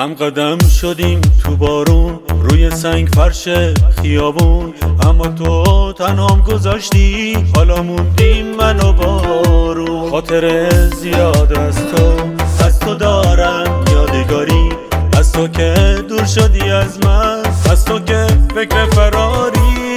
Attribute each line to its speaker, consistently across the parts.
Speaker 1: هم قدم شدیم تو بارون روی سنگ فرش خیابون، اما تو تنهام گذاشتی، حالا موندیم من و بارون. خاطر زیاد از تو دارم یادگاری، از تو که دور شدی از من، از تو که فکر فراری.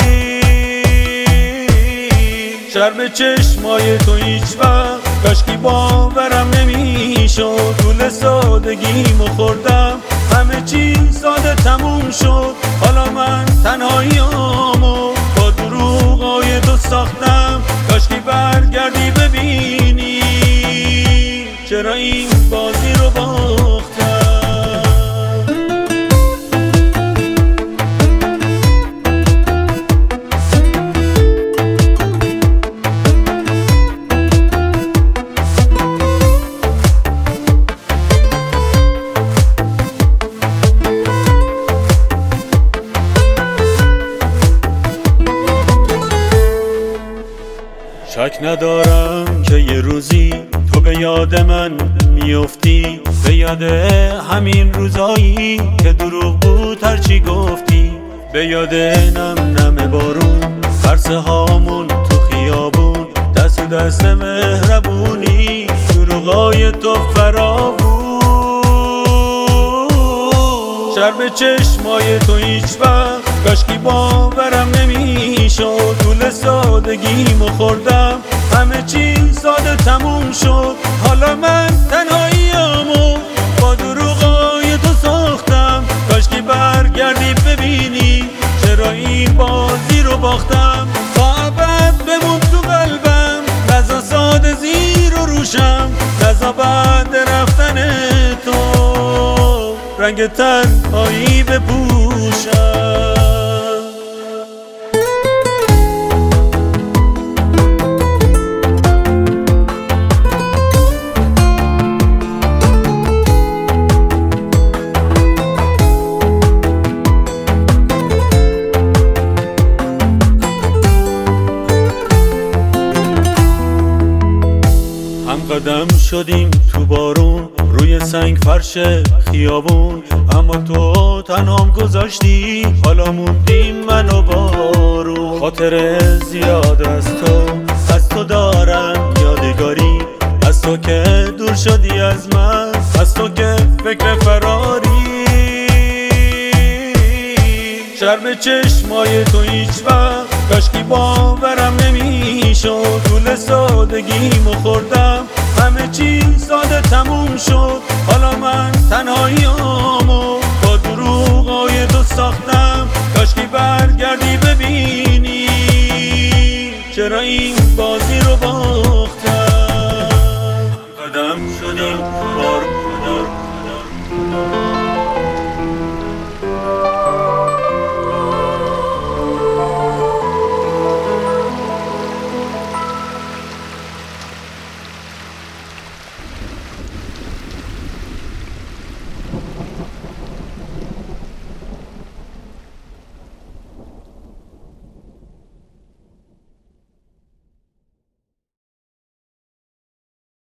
Speaker 1: شرم چشمای تو هیچ وقت کاشکی باورم نمیشد. طول سادگیمو خوردم، همه چی ساده تموم شد. حالا من تنهاییامو با دروغای تو ساختم، کاشکی برگردی ببینی چرا این بازی رو باختم. شک ندارم که یه روزی تو به یاد من میافتی، به یاد همین روزایی که دروغ بود هرچی گفتی، به یاد نم بارون، فرسه هامون تو خیابون، دست و دست مهربونی، دروغای تو فراوون. شرم چشمای تو هیچ وقت کاشکی باورم نمیشد. طول سادگیمو خوردم، همه چی ساده تموم شد. حالا من تنهاییامو با دروغای تو ساختم، کاشکی برگردی ببینی چرا این بازی رو باختم. تا ابد بمون تو قلبم، نزا ساده زیر و روشم، نزا بعد رفتن تو رنگ تنهایی بپوشم. هم قدم شدیم تو بارون روی سنگ فرش خیابون، اما تو تنهام گذاشتی، حالا موندیم من و بارون. خاطر زیاد از تو دارم یادگاری، از تو که دور شدی از من، از تو که فکر فراری. شرم چشمای تو هیچ وقت کاشکی باورم نمیشد. طول سادگیمو خوردم، همه چی ساده تموم شد. حالا من تنهاییامو با دروغای تو ساختم، کاشکی برگردی ببینی چرا این بازی رو باختم. قدم شدیم